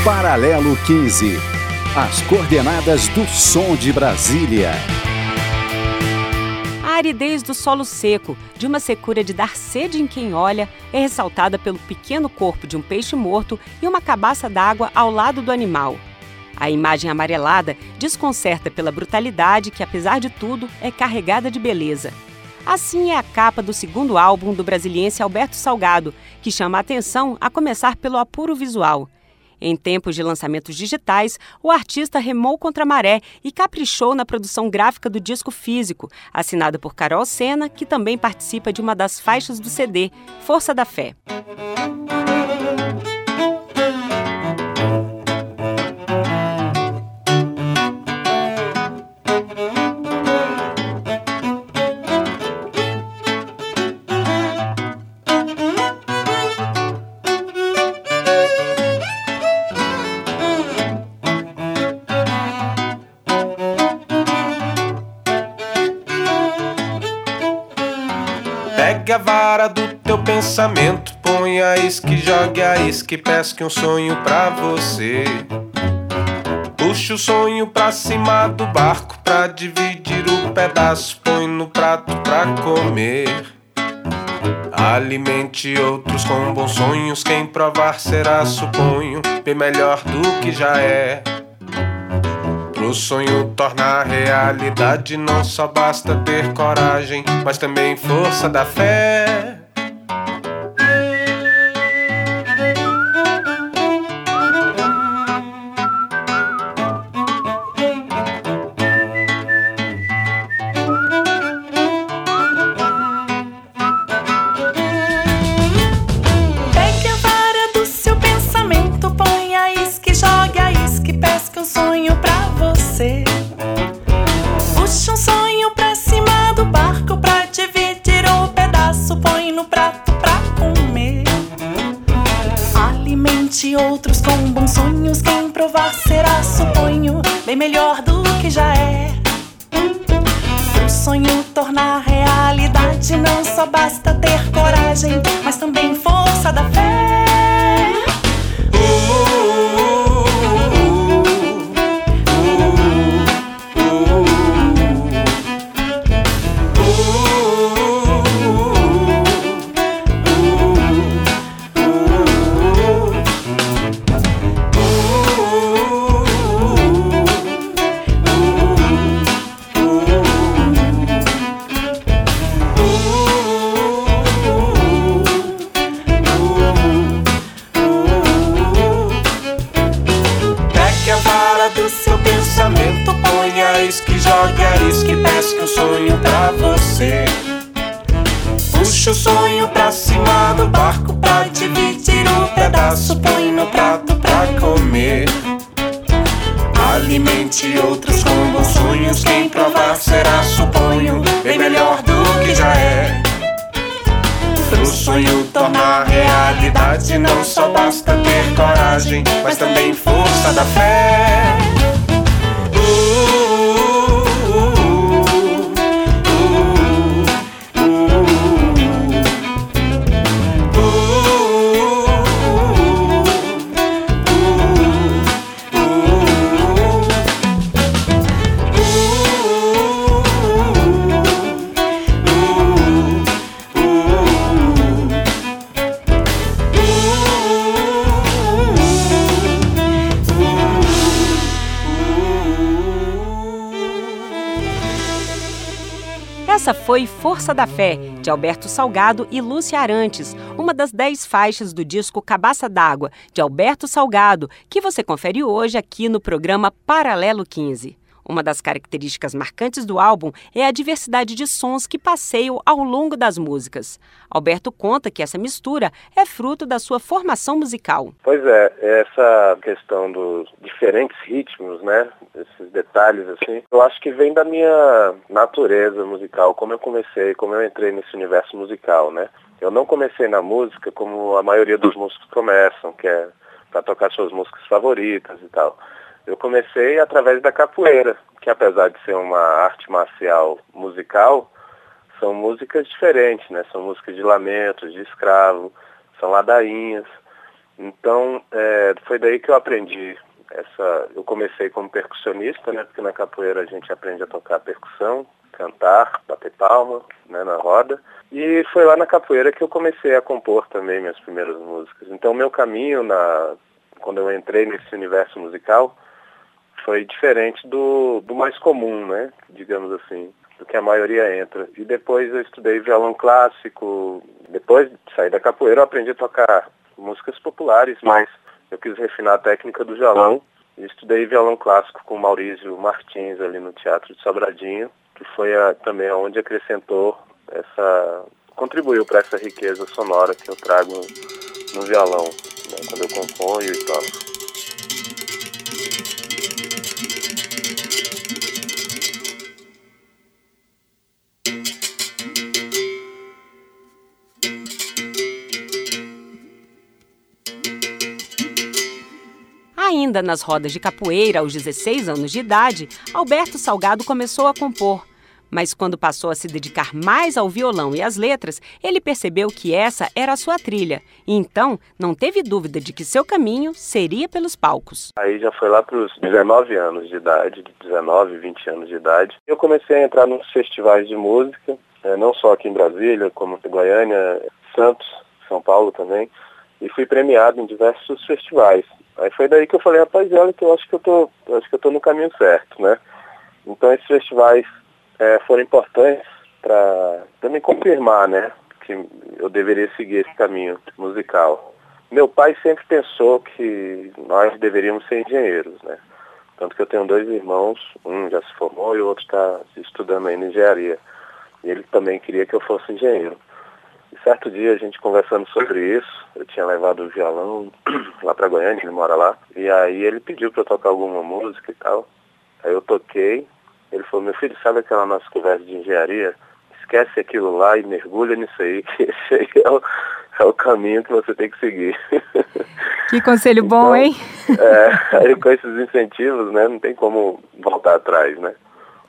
Paralelo 15. As coordenadas do som de Brasília. A aridez do solo seco, de uma secura de dar sede em quem olha, é ressaltada pelo pequeno corpo de um peixe morto e uma cabaça d'água ao lado do animal. A imagem amarelada desconcerta pela brutalidade que, apesar de tudo, é carregada de beleza. Assim é a capa do segundo álbum do brasiliense Alberto Salgado, que chama a atenção a começar pelo apuro visual. Em tempos de lançamentos digitais, o artista remou contra a maré e caprichou na produção gráfica do disco físico, assinado por Carol Sena, que também participa de uma das faixas do CD, Força da Fé. Pegue a vara do teu pensamento, põe a isca e jogue a isca e pesque um sonho pra você. Puxa o sonho pra cima do barco pra dividir o pedaço, põe no prato pra comer. Alimente outros com bons sonhos, quem provar será, suponho, bem melhor do que já é. Pro sonho tornar realidade não só basta ter coragem, mas também força da fé. Pegue a vara do seu pensamento, põe a isca e jogue a isca e pesque um sonho pra você. Puxa um sonho pra cima do barco pra dividir o pedaço, põe no prato pra comer. Alimente outros com bons sonhos, quem provar será, suponho, bem melhor do que já é. Pro sonho tornar realidade não só basta ter coragem, mas também força da fé. Põe a isca e jogue a isca e pesque um sonho pra você. Puxa o sonho pra cima do barco pra dividir o pedaço, põe no prato pra comer. Alimente outros com bons sonhos, quem provar será, suponho, bem melhor do que já é. Pro sonho tornar realidade não só basta ter coragem, mas também força da fé. Essa foi Força da Fé, de Alberto Salgado e Lúcia Arantes, uma das 10 faixas do disco Cabaça d'Água, de Alberto Salgado, que você confere hoje aqui no programa Paralelo 15. Uma das características marcantes do álbum é a diversidade de sons que passeiam ao longo das músicas. Alberto conta que essa mistura é fruto da sua formação musical. Pois é, essa questão dos diferentes ritmos, né, esses detalhes assim, eu acho que vem da minha natureza musical, como eu entrei nesse universo musical, né. Eu não comecei na música como a maioria dos músicos começam, que é para tocar suas músicas favoritas e tal. Eu comecei através da capoeira, que apesar de ser uma arte marcial musical, são músicas diferentes, né? São músicas de lamento, de escravo, são ladainhas. Então, foi daí que eu aprendi eu comecei como percussionista, né? Porque na capoeira a gente aprende a tocar percussão, cantar, bater palma, né, na roda. E foi lá na capoeira que eu comecei a compor também minhas primeiras músicas. Então, meu caminho, quando eu entrei nesse universo musical, foi diferente do mais comum, né? Digamos assim, do que a maioria entra. E depois eu estudei violão clássico. Depois de sair da capoeira, eu aprendi a tocar músicas populares, mas eu quis refinar a técnica do violão e estudei violão clássico com Maurício Martins ali no Teatro de Sobradinho, que foi também onde acrescentou contribuiu para essa riqueza sonora que eu trago no violão, né, quando eu componho e toco. Ainda nas rodas de capoeira, aos 16 anos de idade, Alberto Salgado começou a compor. Mas quando passou a se dedicar mais ao violão e às letras, ele percebeu que essa era a sua trilha. E então, não teve dúvida de que seu caminho seria pelos palcos. Aí já foi lá para os 19 anos de idade, 19, 20 anos de idade. Eu comecei a entrar nos festivais de música, não só aqui em Brasília, como em Goiânia, Santos, São Paulo também. E fui premiado em diversos festivais. Aí foi daí que eu falei, rapaz, olha que eu acho que eu tô no caminho certo, né? Então esses festivais foram importantes para me confirmar, né, que eu deveria seguir esse caminho musical. Meu pai sempre pensou que nós deveríamos ser engenheiros, né? Tanto que eu tenho 2 irmãos, um já se formou e o outro está estudando ainda engenharia. E ele também queria que eu fosse engenheiro. E certo dia, a gente conversando sobre isso, eu tinha levado o violão lá para Goiânia, ele mora lá, e aí ele pediu para eu tocar alguma música e tal. Aí eu toquei, ele falou, meu filho, sabe aquela nossa conversa de engenharia? Esquece aquilo lá e mergulha nisso aí, que esse aí é o caminho que você tem que seguir. Que conselho bom, hein? Aí com esses incentivos, né, não tem como voltar atrás, né?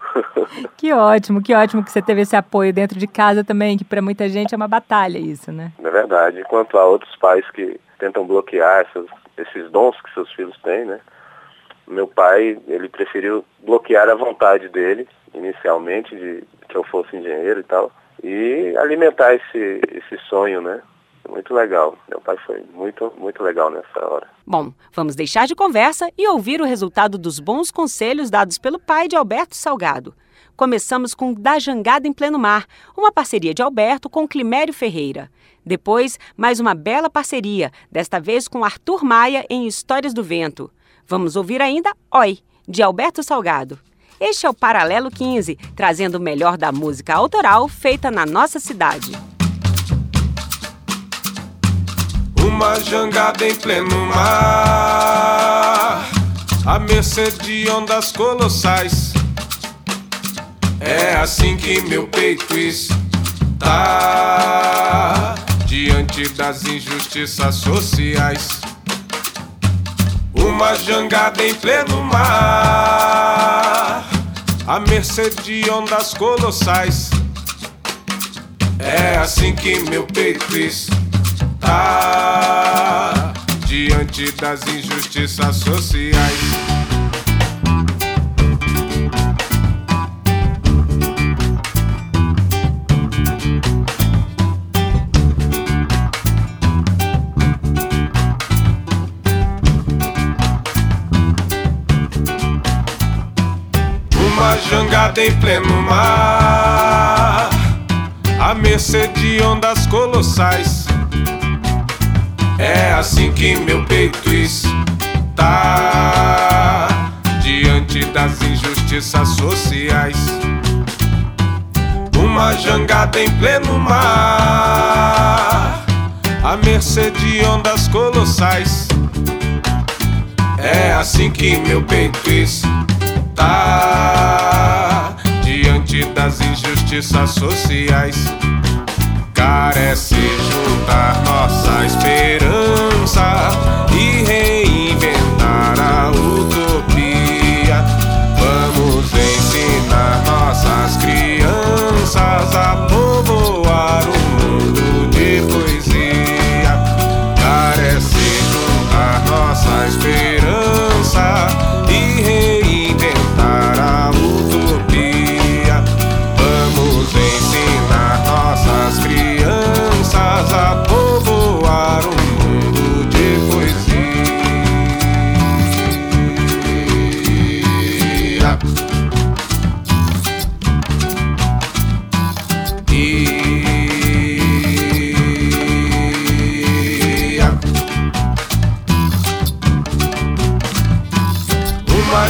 Que ótimo que você teve esse apoio dentro de casa também, que para muita gente é uma batalha isso, né? É verdade. Enquanto há outros pais que tentam bloquear esses dons que seus filhos têm, né? Meu pai, ele preferiu bloquear a vontade dele, inicialmente, de que eu fosse engenheiro e tal, e alimentar esse sonho, né? Muito legal. Meu pai foi muito, muito legal nessa hora. Bom, vamos deixar de conversa e ouvir o resultado dos bons conselhos dados pelo pai de Alberto Salgado. Começamos com Da Jangada em Pleno Mar, uma parceria de Alberto com Climério Ferreira. Depois, mais uma bela parceria, desta vez com Arthur Maia em Histórias do Vento. Vamos ouvir ainda Oi, de Alberto Salgado. Este é o Paralelo 15, trazendo o melhor da música autoral feita na nossa cidade. Uma jangada em pleno mar, à mercê de ondas colossais. É assim que meu peito está diante das injustiças sociais. Uma jangada em pleno mar, à mercê de ondas colossais. É assim que meu peito está diante das injustiças sociais. Uma jangada em pleno mar, à mercê de ondas colossais. É assim que meu peito está diante das injustiças sociais. Uma jangada em pleno mar, à mercê de ondas colossais. É assim que meu peito está diante das injustiças sociais. Carece juntar nossa esperança e reinventar a utopia. Vamos ensinar nossas crianças a povoar o mundo de poesia. Carece juntar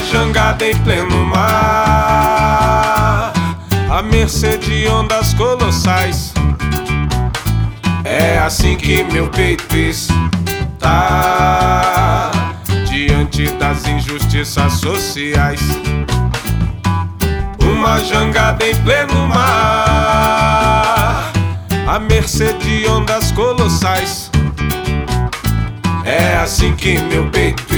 jangada em pleno mar, à mercê de ondas colossais. É assim que meu peito está diante das injustiças sociais. Uma jangada em pleno mar, à mercê de ondas colossais. É assim que meu peito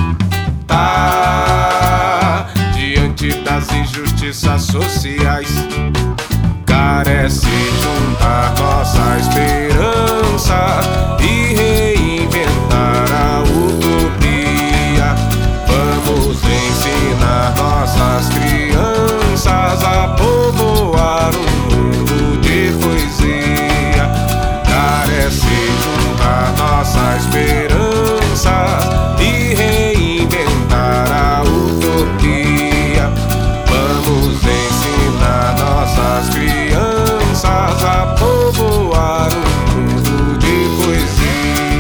está diante das injustiças sociais. Carece juntar nossa esperança e reinventar a utopia. Vamos ensinar nossas crianças a povoar um mundo de poesia. Carece juntar nossa esperança e reinventar a utopia. Vamos ensinar nossas crianças a povoar um mundo de poesia.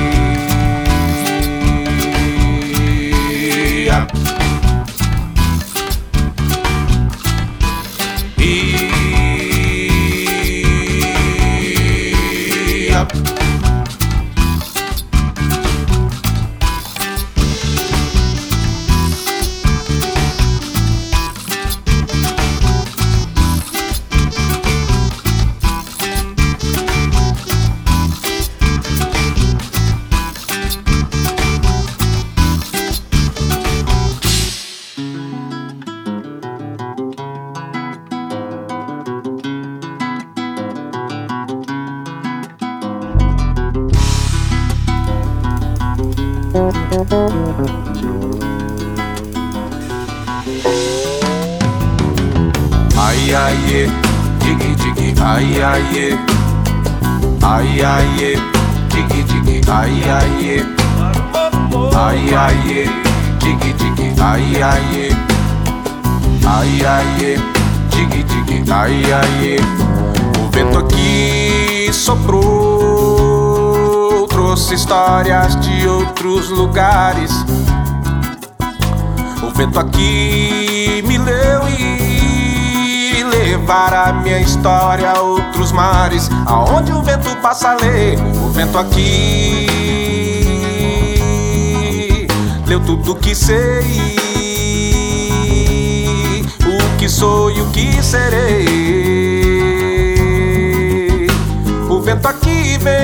Ai, ai, diggy, diggy, ai, ai, ai, ai, diggy, diggy, ai, ai, ai, ai, diggy, diggy, ai, ai, ai, ai, diggy, diggy, ai, ai. O vento aqui soprou, trouxe histórias de outros lugares. O vento aqui me leu e levar a minha história a outros mares. Aonde o vento passa, lê. O vento aqui leu tudo que sei, o que sou e o que serei. O vento aqui vem.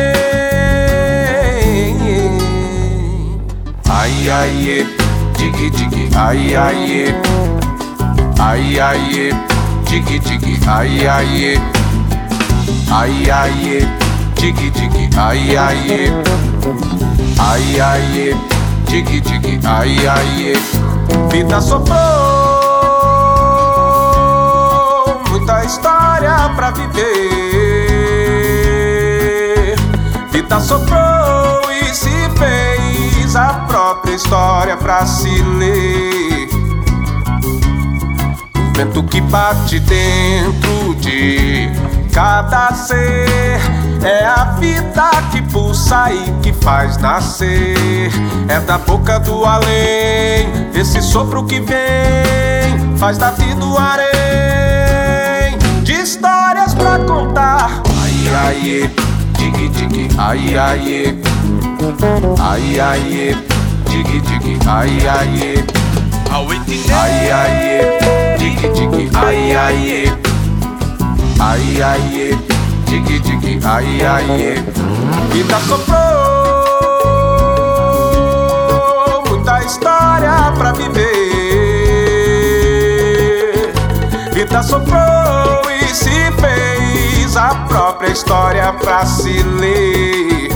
Ai, ai, diggy, diggy, ai, ai, ai, ai, diggy, diggy, ai, ai, ai, ai, diggy, diggy, ai, ai, ai, ai, diggy, diggy, ai, ai. Vida soprou, muita história pra viver. Vida soprou e se fez a própria história pra se ler. O vento que bate dentro de cada ser é a vida que pulsa e que faz nascer. É da boca do além, esse sopro que vem faz da vida o harém de histórias pra contar. Ai, ai, diggy, diggy, ai, ai, ai, ai, diggy, diggy, ai, ai, ai, ai, diggy, diggy, ai, ai, ai, ai, diggy, diggy, ai, ai. Vida soprou, muita história pra viver. Vida soprou e se fez a própria história pra se ler.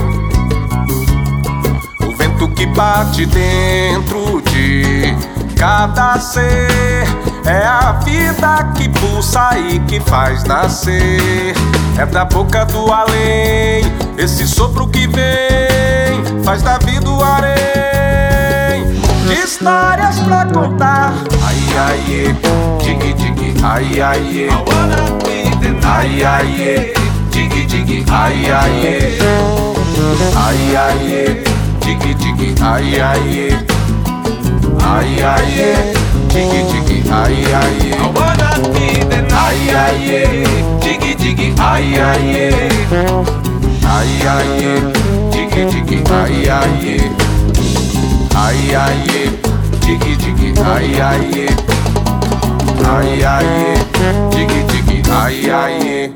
O vento que bate dentro de cada ser é a vida que pulsa e que faz nascer. É da boca do além, esse sopro que vem faz da vida o harém de histórias pra contar. Ai, ai, diggy, diggy, ai, ai, ai, ai, diggy, diggy, ai, ai, ai, ai, diggy, diggy, ai, ai, ai, ai, diggy diggy, ai ai. I wanna be the ai ai, diggy diggy, ai ai, ai ai, diggy diggy, ai ai, ai ai, diggy diggy, ai ai, ai ai, diggy diggy, ai ai.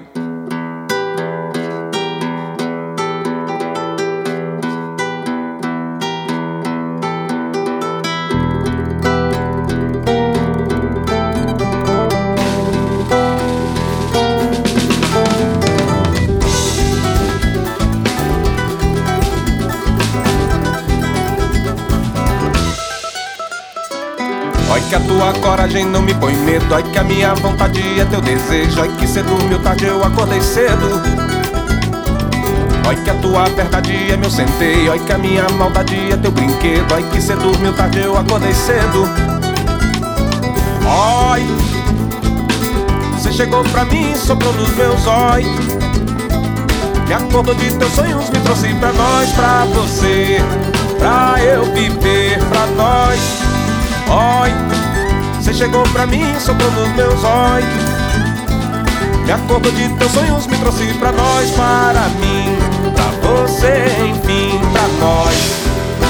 Ai que a tua coragem não me põe medo, ai que a minha vontade é teu desejo, ai que cê dormiu tarde eu acordei cedo. Ai que a tua verdade é meu centeio, ai que a minha maldade é teu brinquedo, ai que cê dormiu tarde eu acordei cedo. Ai, cê chegou pra mim, soprou nos meus olhos, me acordou de teus sonhos, me trouxe pra nós, pra você, pra eu viver, pra nós. Oi, cê chegou pra mim, soprou nos meus olhos, me acordou de teus sonhos, me trouxe pra nós, para mim, pra você, enfim, pra nós.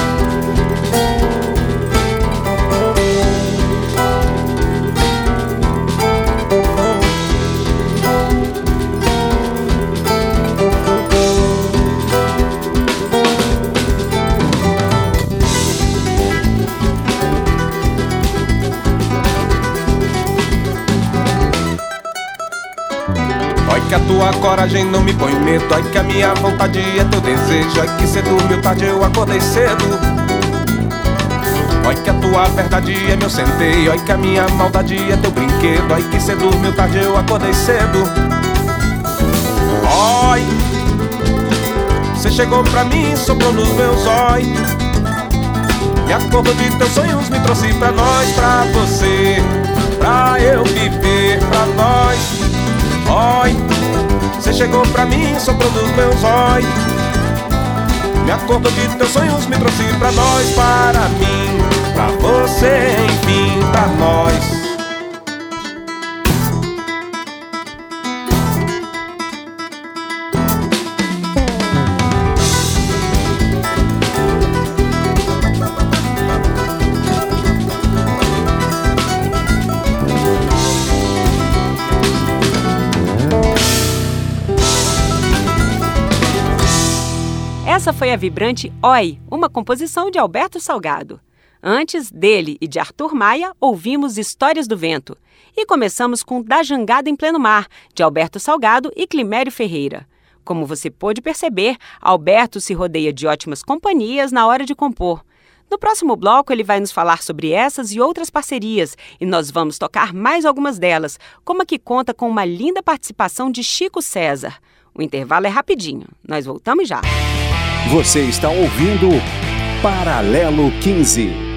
Ai que a tua coragem não me põe medo, ai que a minha vontade é teu desejo, ai que cê dormiu tarde eu acordei cedo. Ai que a tua verdade é meu centeio, ai que a minha maldade é teu brinquedo, ai que cê dormiu tarde eu acordei cedo. Ai, cê chegou pra mim, soprou nos meus olhos, me acordou de teus sonhos, me trouxe pra nós, pra você, pra eu viver, pra nós. Oi, cê chegou pra mim, soprou nos meus olhos, me acordou de teus sonhos, me trouxe pra nós, para mim, pra você, enfim, pra nós. Essa foi a vibrante Oi, uma composição de Alberto Salgado. Antes dele e de Arthur Maia, ouvimos Histórias do Vento. E começamos com Da Jangada em Pleno Mar, de Alberto Salgado e Climério Ferreira. Como você pôde perceber, Alberto se rodeia de ótimas companhias na hora de compor. No próximo bloco, ele vai nos falar sobre essas e outras parcerias, e nós vamos tocar mais algumas delas, como a que conta com uma linda participação de Chico César. O intervalo é rapidinho. Nós voltamos já. Você está ouvindo Paralelo 15.